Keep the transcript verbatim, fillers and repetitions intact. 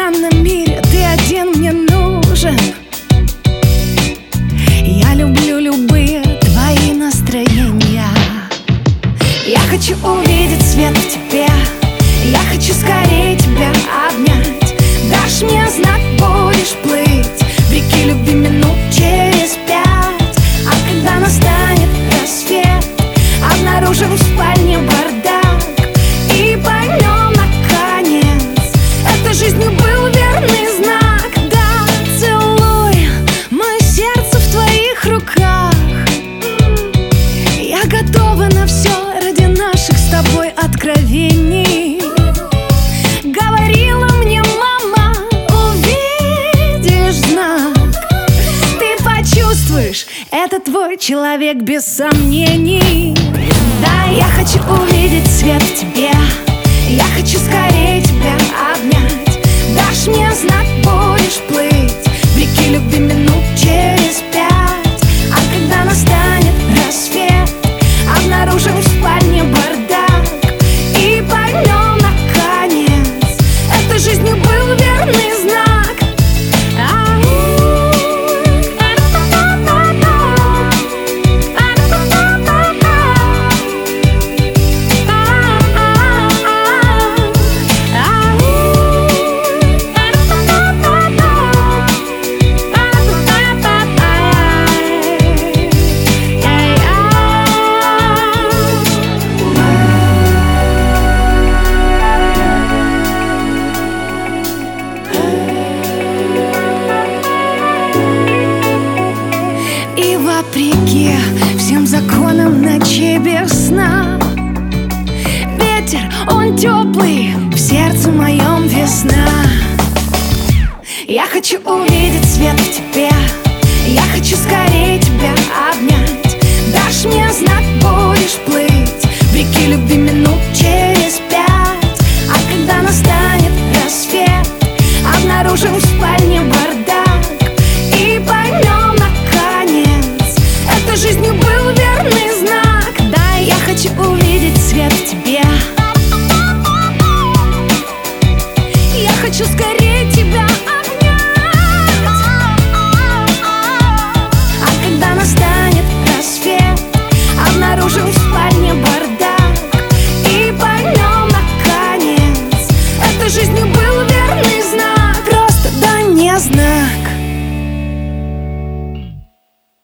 странном мире ты один мне нужен. Я люблю любые твои настроения. Я хочу увидеть свет в тебе. Я хочу скорее тебя обнять. Дашь мне знак, будешь плыть в реке любви минут через пять. А когда настанет рассвет, обнаружим в спальне бардак и поймем наконец, этой жизнью был верный знак. Да, целуй мое сердце в твоих руках. Я готова на все ради наших с тобой откровений. Говорила мне мама, увидишь знак, ты почувствуешь, это твой человек без сомнений. Да, я хочу увидеть свет в тебе. Я хочу скорее тебя обнять. Дашь мне знак, будешь плыть в реке любви минут через пять. А когда настанет рассвет, обнаружим в спальне бардак и поймем наконец, этой жизнью был верный знак. И вопреки всем законам ночи без сна, ветер, он теплый, в сердце моем весна. Я хочу увидеть свет в тебе. Я хочу скорее тебя